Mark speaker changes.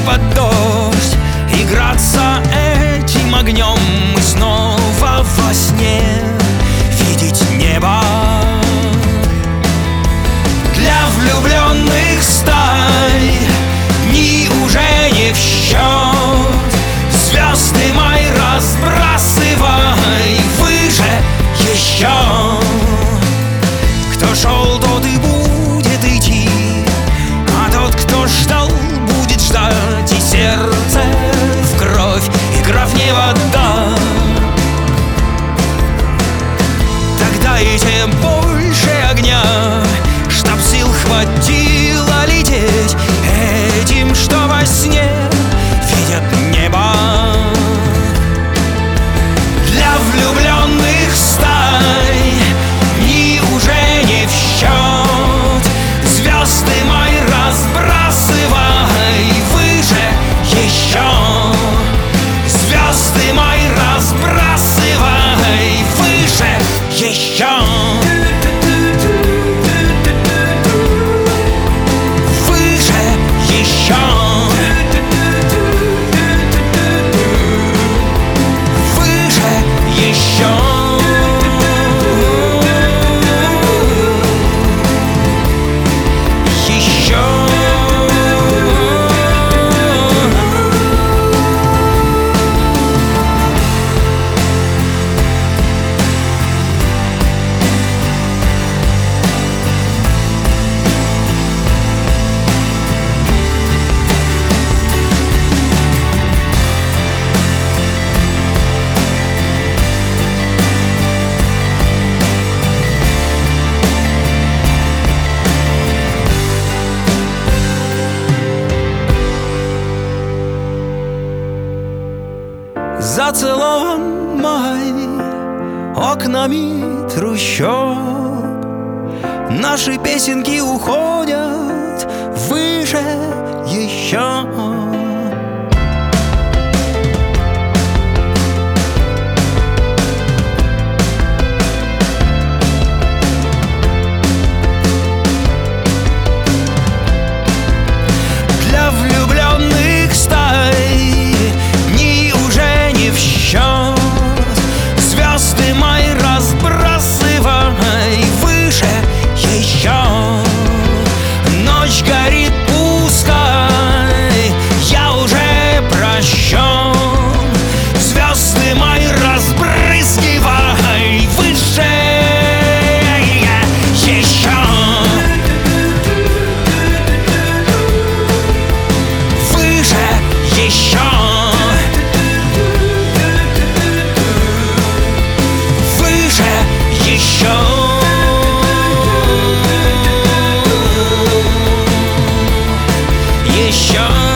Speaker 1: под дождь, играться этим огнем и снова во сне видеть небо. Для влюбленных стай дни уже не в счет. Звезды мои разбрасывай выше еще. Кто шел, тот и будет идти, а тот, кто ждал, будет ждать. И сердце в кровь, и кровь не вода. Тогда и тем больше огня, чтоб сил хватило лететь этим, что во сне видят небо. Для влюбленных стай дни уже не в счет. Звезды мои разбрасывай выше еще. Звезды мои разбрасывай выше еще. Зацелован май окнами трущоб. Наши песенки уходят выше еще. Для влюбленных стай дни уже не в счет. Звезды мои разбрасывай выше еще. Ночь горит пустой, я уже прощен. Звезды мои разбрызгивай выше еще. Выше еще. Выше еще. Еще.